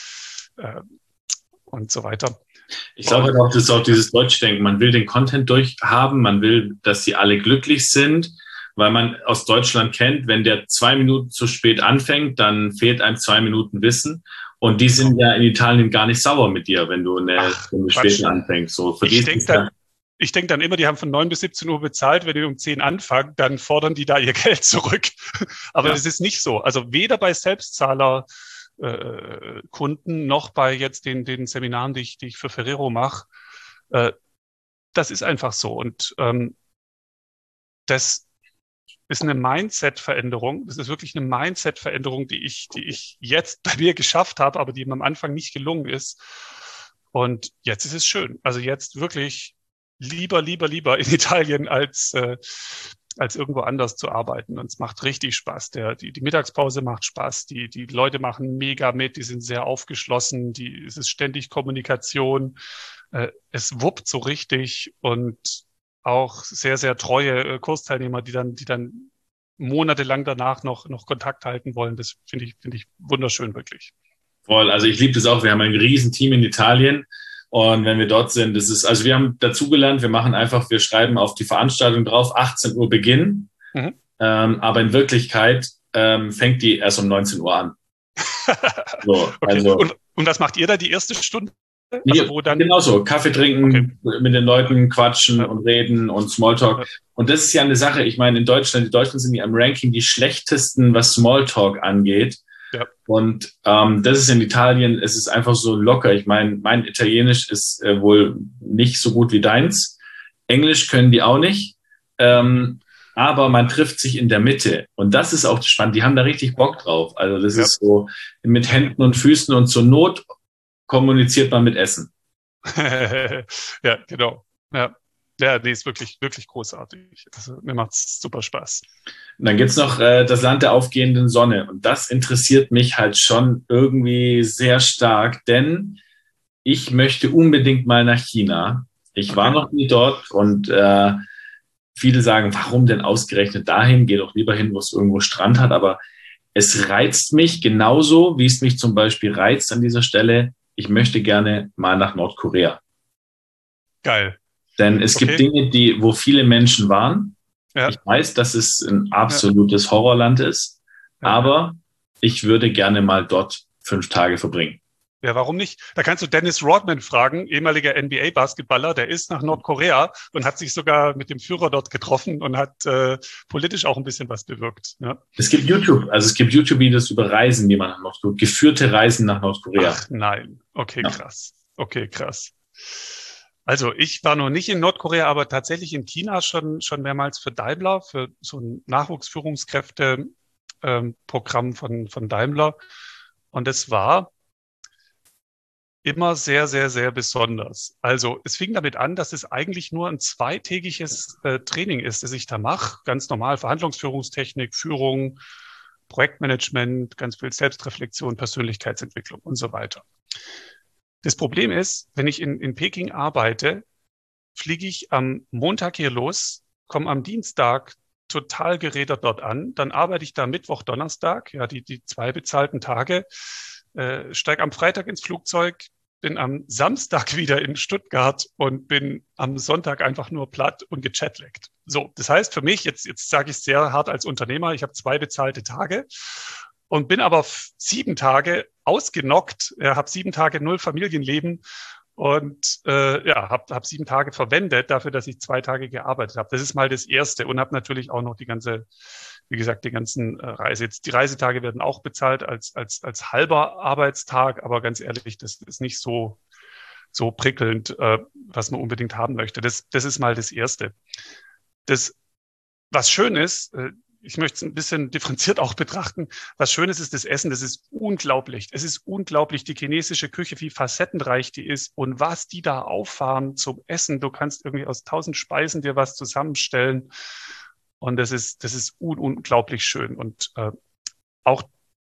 B: so weiter.
A: Ich glaube auch, das ist auch dieses Deutschdenken. Man will den Content durchhaben, man will, dass sie alle glücklich sind, weil man aus Deutschland kennt, wenn der 2 Minuten zu spät anfängt, dann fehlt einem 2 Minuten Wissen. Und die sind ja in Italien gar nicht sauer mit dir, wenn du spät anfängst. So, für
B: ich denke dann immer, die haben von 9 bis 17 Uhr bezahlt. Wenn die um 10 anfangen, dann fordern die da ihr Geld zurück. Aber das ist nicht so. Also weder bei Selbstzahler Kunden noch bei jetzt den Seminaren, die ich für Ferrero mache. Das ist einfach so. Und das ist eine Mindset-Veränderung. Das ist wirklich eine Mindset-Veränderung, die ich jetzt bei mir geschafft habe, aber die mir am Anfang nicht gelungen ist. Und jetzt ist es schön. Also jetzt wirklich lieber in Italien als irgendwo anders zu arbeiten. Und es macht richtig Spaß. Die Mittagspause macht Spaß. Die Leute machen mega mit. Die sind sehr aufgeschlossen. Es ist ständig Kommunikation. Es wuppt so richtig und auch sehr, sehr treue Kursteilnehmer, die dann monatelang danach noch Kontakt halten wollen. Das finde ich wunderschön, wirklich.
A: Voll. Also ich liebe das auch. Wir haben ein Riesenteam in Italien. Und wenn wir dort sind, also wir haben dazugelernt, wir schreiben auf die Veranstaltung drauf, 18 Uhr Beginn. Aber in Wirklichkeit fängt die erst um 19 Uhr an. So,
B: okay.
A: Also,
B: und was macht ihr da die erste Stunde?
A: Also wo dann genauso, Kaffee trinken, mit den Leuten quatschen und reden und Smalltalk. Und das ist ja eine Sache, ich meine, die Deutschen sind ja im Ranking die schlechtesten, was Smalltalk angeht. Ja. Und das ist in Italien, es ist einfach so locker. Ich meine, mein Italienisch ist wohl nicht so gut wie deins. Englisch können die auch nicht. Aber man trifft sich in der Mitte. Und das ist auch spannend. Die haben da richtig Bock drauf. Also das ist so mit Händen und Füßen und zur Not kommuniziert man mit Essen.
B: Ja, genau. Ja, die ist wirklich, wirklich großartig. Also, mir macht es super Spaß.
A: Und dann gibt's noch das Land der aufgehenden Sonne. Und das interessiert mich halt schon irgendwie sehr stark, denn ich möchte unbedingt mal nach China. Ich war noch nie dort und viele sagen, warum denn ausgerechnet dahin? Geh doch lieber hin, wo es irgendwo Strand hat. Aber es reizt mich genauso, wie es mich zum Beispiel reizt an dieser Stelle. Ich möchte gerne mal nach Nordkorea.
B: Geil.
A: Denn es gibt Dinge, wo viele Menschen waren. Ja. Ich weiß, dass es ein absolutes Horrorland ist, aber ich würde gerne mal dort 5 Tage verbringen.
B: Ja, warum nicht? Da kannst du Dennis Rodman fragen, ehemaliger NBA-Basketballer, der ist nach Nordkorea und hat sich sogar mit dem Führer dort getroffen und hat politisch auch ein bisschen was bewirkt. Ja.
A: Es gibt YouTube-Videos über Reisen, die man nach Nordkorea, geführte Reisen nach Nordkorea.
B: Ach nein, okay, krass. Okay, krass. Also ich war noch nicht in Nordkorea, aber tatsächlich in China schon mehrmals für Daimler, für so ein Nachwuchsführungskräfte-Programm von Daimler. Und es war immer sehr, sehr, sehr besonders. Also es fing damit an, dass es eigentlich nur ein 2-tägiges Training ist, das ich da mache. Ganz normal Verhandlungsführungstechnik, Führung, Projektmanagement, ganz viel Selbstreflexion, Persönlichkeitsentwicklung und so weiter. Das Problem ist, wenn ich in Peking arbeite, fliege ich am Montag hier los, komme am Dienstag total gerädert dort an, dann arbeite ich da Mittwoch, Donnerstag, ja, die 2 bezahlten Tage, steige am Freitag ins Flugzeug, bin am Samstag wieder in Stuttgart und bin am Sonntag einfach nur platt und gechatlaggt. So, das heißt für mich, jetzt sage ich sehr hart als Unternehmer, ich habe 2 bezahlte Tage und bin aber 7 Tage ausgenockt, habe 7 Tage 0 Familienleben und habe 7 Tage verwendet dafür, dass ich 2 Tage gearbeitet habe. Das ist mal das Erste und habe natürlich auch noch die ganzen Reise. Die Reisetage werden auch bezahlt als halber Arbeitstag, aber ganz ehrlich, das ist nicht so prickelnd, was man unbedingt haben möchte. Das ist mal das Erste. Was schön ist, ich möchte es ein bisschen differenziert auch betrachten. Was Schönes ist das Essen, das ist unglaublich. Es ist unglaublich, die chinesische Küche, wie facettenreich die ist und was die da auffahren zum Essen. Du kannst irgendwie aus 1000 Speisen dir was zusammenstellen und das ist unglaublich schön. Und auch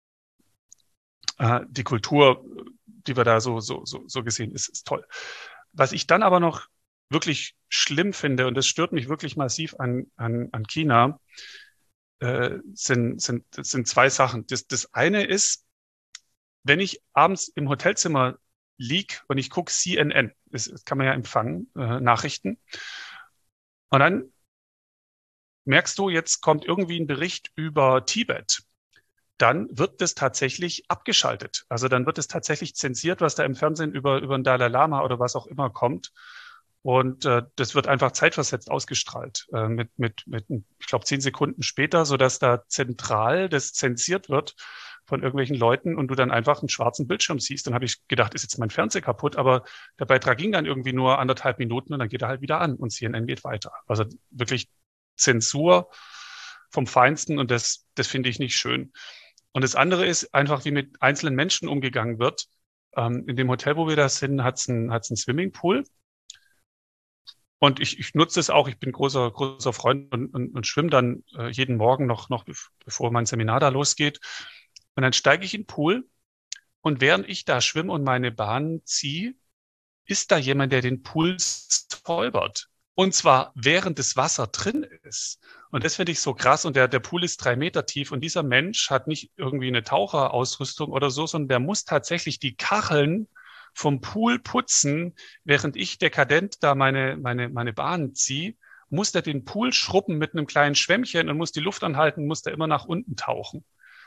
B: die Kultur, die wir da so gesehen, ist toll. Was ich dann aber noch wirklich schlimm finde, und das stört mich wirklich massiv an China, sind 2 Sachen. Das eine ist, wenn ich abends im Hotelzimmer lieg und ich gucke CNN, das kann man ja empfangen, Nachrichten, und dann merkst du, jetzt kommt irgendwie ein Bericht über Tibet, dann wird das tatsächlich abgeschaltet. Also dann wird es tatsächlich zensiert, was da im Fernsehen über den Dalai Lama oder was auch immer kommt. Und das wird einfach zeitversetzt ausgestrahlt, ich glaube, 10 Sekunden später, sodass da zentral das zensiert wird von irgendwelchen Leuten und du dann einfach einen schwarzen Bildschirm siehst. Dann habe ich gedacht, ist jetzt mein Fernseher kaputt, aber der Beitrag ging dann irgendwie nur 1,5 Minuten und dann geht er halt wieder an und CNN geht weiter. Also wirklich Zensur vom Feinsten und das finde ich nicht schön. Und das andere ist einfach, wie mit einzelnen Menschen umgegangen wird. In dem Hotel, wo wir da sind, hat's einen Swimmingpool. Und ich nutze es auch, ich bin großer Freund und schwimme dann jeden Morgen noch bevor mein Seminar da losgeht. Und dann steige ich in den Pool und während ich da schwimme und meine Bahn ziehe, ist da jemand, der den Pool säubert. Und zwar während das Wasser drin ist. Und das finde ich so krass. Und der Pool ist 3 Meter tief. Und dieser Mensch hat nicht irgendwie eine Taucherausrüstung oder so, sondern der muss tatsächlich die Kacheln vom Pool putzen, während ich dekadent da meine Bahn ziehe, muss der den Pool schrubben mit einem kleinen Schwämmchen und muss die Luft anhalten, muss der immer nach unten tauchen.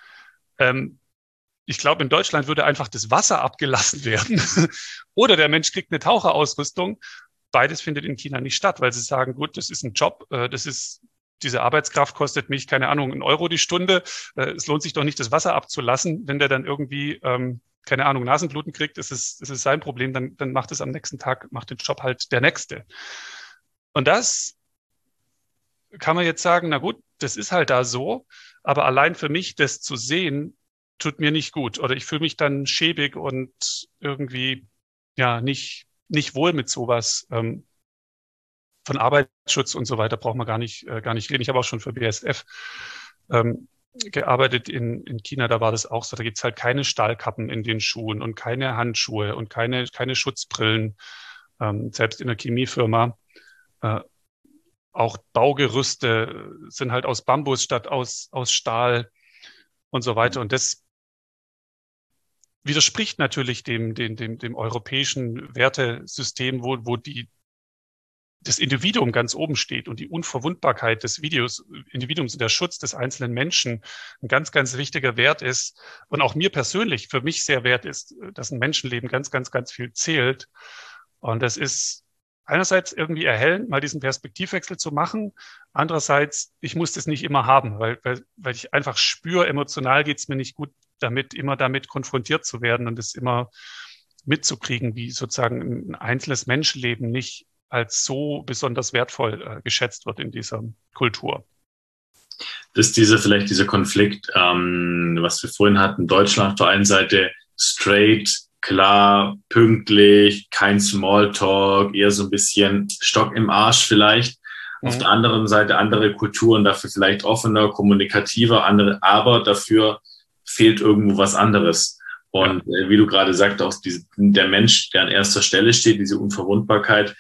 B: Ich glaube, in Deutschland würde einfach das Wasser abgelassen werden oder der Mensch kriegt eine Taucherausrüstung. Beides findet in China nicht statt, weil sie sagen, gut, das ist ein Job, diese Arbeitskraft kostet mich, keine Ahnung, 1 Euro die Stunde. Es lohnt sich doch nicht, das Wasser abzulassen, wenn der dann irgendwie keine Ahnung, Nasenbluten kriegt, ist es sein Problem, dann macht es am nächsten Tag, macht den Job halt der Nächste. Und das kann man jetzt sagen, na gut, das ist halt da so, aber allein für mich, das zu sehen, tut mir nicht gut. Oder ich fühle mich dann schäbig und irgendwie, ja, nicht wohl mit sowas. Von Arbeitsschutz und so weiter braucht man gar nicht reden. Ich habe auch schon für BASF gearbeitet in China, da war das auch so. Da gibt's halt keine Stahlkappen in den Schuhen und keine Handschuhe und keine Schutzbrillen, selbst in der Chemiefirma. Auch Baugerüste sind halt aus Bambus statt aus Stahl und so weiter. Und das widerspricht natürlich dem europäischen Wertesystem, wo das Individuum ganz oben steht und die Unverwundbarkeit des Individuums und der Schutz des einzelnen Menschen ein ganz, ganz wichtiger Wert ist und auch mir persönlich, für mich sehr wert ist, dass ein Menschenleben ganz, ganz, ganz viel zählt. Und das ist einerseits irgendwie erhellend, mal diesen Perspektivwechsel zu machen. Andererseits, ich muss das nicht immer haben, weil ich einfach spüre, emotional geht's mir nicht gut immer damit konfrontiert zu werden und es immer mitzukriegen, wie sozusagen ein einzelnes Menschenleben nicht als so besonders wertvoll geschätzt wird in dieser Kultur.
A: Das ist vielleicht dieser Konflikt, was wir vorhin hatten, Deutschland auf der einen Seite straight, klar, pünktlich, kein Smalltalk, eher so ein bisschen Stock im Arsch vielleicht. Auf der anderen Seite andere Kulturen, dafür vielleicht offener, kommunikativer, andere, aber dafür fehlt irgendwo was anderes. Und wie du gerade sagst, auch der Mensch, der an erster Stelle steht, diese Unverwundbarkeit,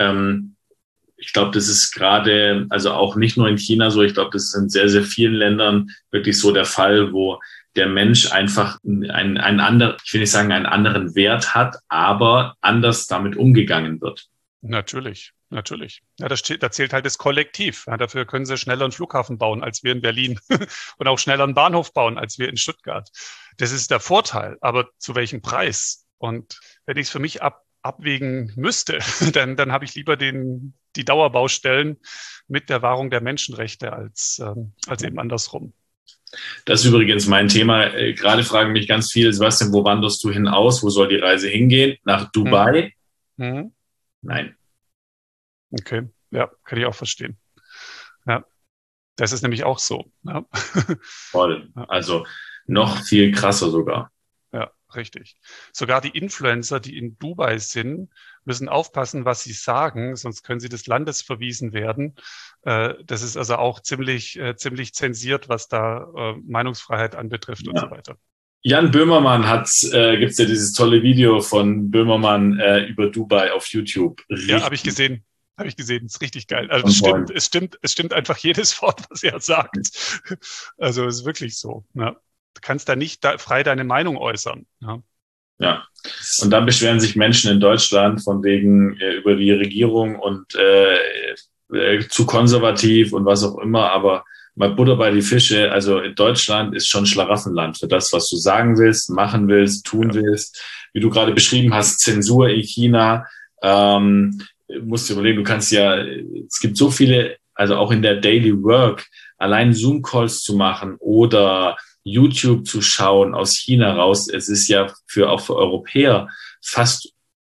A: ich glaube, das ist gerade, also auch nicht nur in China so, ich glaube, das ist in sehr, sehr vielen Ländern wirklich so der Fall, wo der Mensch einfach einen anderen, ich will nicht sagen, einen anderen Wert hat, aber anders damit umgegangen wird.
B: Natürlich. Ja, da zählt halt das Kollektiv. Ja, dafür können sie schneller einen Flughafen bauen, als wir in Berlin und auch schneller einen Bahnhof bauen, als wir in Stuttgart. Das ist der Vorteil, aber zu welchem Preis? Und wenn ich es für mich abwägen müsste, dann habe ich lieber die Dauerbaustellen mit der Wahrung der Menschenrechte als eben andersrum.
A: Das ist übrigens mein Thema. Gerade fragen mich ganz viele, Sebastian, wo wanderst du hinaus? Wo soll die Reise hingehen? Nach Dubai? Nein.
B: Okay, ja, kann ich auch verstehen. Ja, das ist nämlich auch so. Ja.
A: Voll. Also noch viel krasser sogar.
B: Ja, richtig. Sogar die Influencer, die in Dubai sind, müssen aufpassen, was sie sagen, sonst können sie des Landes verwiesen werden. Das ist also auch ziemlich zensiert, was da Meinungsfreiheit anbetrifft und so weiter.
A: Jan Böhmermann gibt's ja dieses tolle Video von Böhmermann über Dubai auf YouTube.
B: Ja, habe ich gesehen. Ist richtig geil. Also es stimmt einfach jedes Wort, was er sagt. Also es ist wirklich so. Ja. Du kannst da nicht frei deine Meinung äußern.
A: Ja. Und dann beschweren sich Menschen in Deutschland von wegen über die Regierung und zu konservativ und was auch immer, aber mal Butter bei die Fische. Also in Deutschland ist schon Schlaraffenland für das, was du sagen willst, machen willst, tun willst. Wie du gerade beschrieben hast, Zensur in China. Musst du überlegen, es gibt so viele, also auch in der Daily Work, allein Zoom-Calls zu machen oder YouTube zu schauen aus China raus. Es ist ja auch für Europäer fast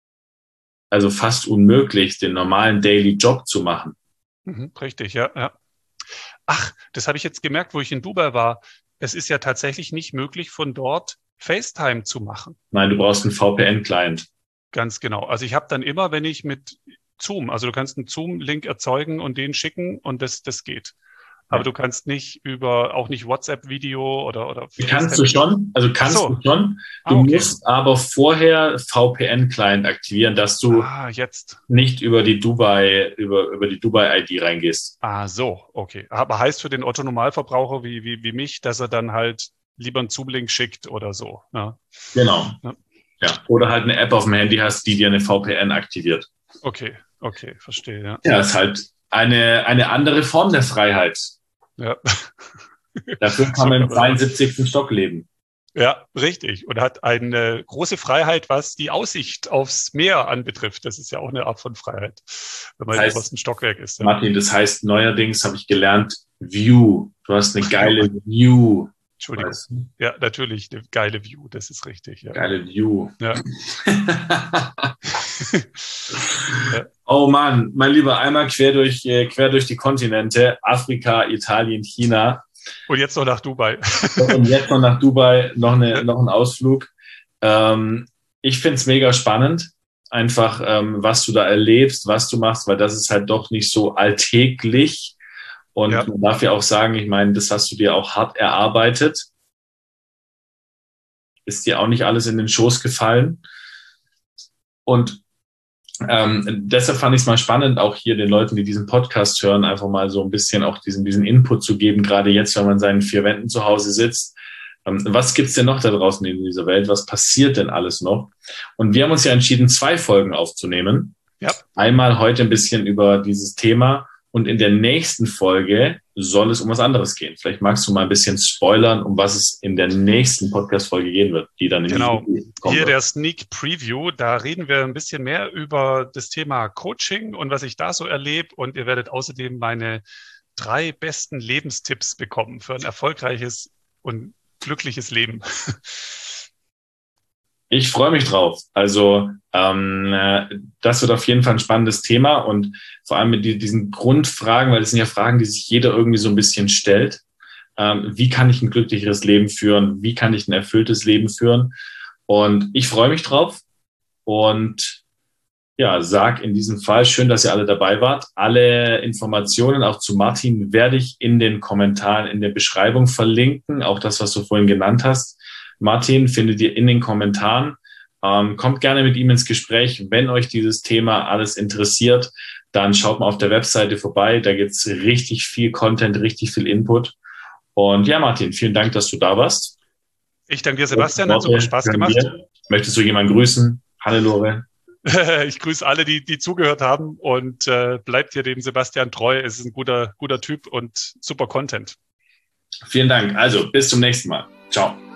A: unmöglich, den normalen Daily Job zu machen.
B: Richtig, ja. Ach, das habe ich jetzt gemerkt, wo ich in Dubai war. Es ist ja tatsächlich nicht möglich, von dort FaceTime zu machen.
A: Nein, du brauchst einen VPN-Client.
B: Ganz genau. Also ich habe dann immer, wenn ich mit Zoom, also du kannst einen Zoom-Link erzeugen und den schicken und das geht. Aber du kannst nicht auch nicht WhatsApp-Video oder
A: kannst du schon. Du musst aber vorher VPN-Client aktivieren, dass du nicht über die Dubai ID reingehst.
B: So, okay. Aber heißt für den Otto-Normalverbraucher wie mich, dass er dann halt lieber einen Zoom-Link schickt oder so. Ja.
A: Genau. Ja. Oder halt eine App auf dem Handy hast, die dir eine VPN aktiviert.
B: Okay, verstehe. Ja,
A: ja, ist halt eine andere Form der Freiheit.
B: Ja.
A: Dafür kann man im 72. Stock leben.
B: Ja, richtig. Und hat eine große Freiheit, was die Aussicht aufs Meer anbetrifft. Das ist ja auch eine Art von Freiheit, wenn man im obersten Stockwerk ist. Ja.
A: Martin, das heißt, neuerdings habe ich gelernt, View. Du hast eine geile View.
B: Entschuldigung. Ja, natürlich, eine geile View, das ist richtig. Ja.
A: Geile View.
B: Ja.
A: Oh Mann, mein Lieber, einmal quer durch die Kontinente, Afrika, Italien, China.
B: Und jetzt noch nach Dubai.
A: Noch ein Ausflug. Ich find's mega spannend, einfach was du da erlebst, was du machst, weil das ist halt doch nicht so alltäglich. Und man darf ja auch sagen, ich meine, das hast du dir auch hart erarbeitet. Ist dir auch nicht alles in den Schoß gefallen. Und deshalb fand ich es mal spannend, auch hier den Leuten, die diesen Podcast hören, einfach mal so ein bisschen auch diesen Input zu geben, gerade jetzt, wenn man in seinen 4 Wänden zu Hause sitzt. Was gibt's denn noch da draußen in dieser Welt? Was passiert denn alles noch? Und wir haben uns ja entschieden, 2 Folgen aufzunehmen.
B: Ja.
A: Einmal heute ein bisschen über dieses Thema und in der nächsten Folge soll es um was anderes gehen. Vielleicht magst du mal ein bisschen spoilern, um was es in der nächsten Podcast-Folge gehen wird, die dann
B: hier der Sneak Preview, da reden wir ein bisschen mehr über das Thema Coaching und was ich da so erlebe und ihr werdet außerdem meine 3 besten Lebenstipps bekommen für ein erfolgreiches und glückliches Leben.
A: Ich freue mich drauf. Also das wird auf jeden Fall ein spannendes Thema und vor allem mit diesen Grundfragen, weil das sind ja Fragen, die sich jeder irgendwie so ein bisschen stellt. Wie kann ich ein glücklicheres Leben führen? Wie kann ich ein erfülltes Leben führen? Und ich freue mich drauf. Und Ja, sag in diesem Fall, schön, dass ihr alle dabei wart. Alle Informationen auch zu Martin werde ich in den Kommentaren, in der Beschreibung verlinken. Auch das, was du vorhin genannt hast. Martin findet ihr in den Kommentaren. Kommt gerne mit ihm ins Gespräch. Wenn euch dieses Thema alles interessiert, dann schaut mal auf der Webseite vorbei. Da gibt's richtig viel Content, richtig viel Input. Und ja, Martin, vielen Dank, dass du da warst.
B: Ich danke dir, Sebastian. Hat super Spaß gemacht.
A: Möchtest du jemanden grüßen? Hannelore.
B: Ich grüße alle, die zugehört haben und bleibt hier dem Sebastian treu. Es ist ein guter Typ und super Content.
A: Vielen Dank. Also bis zum nächsten Mal. Ciao.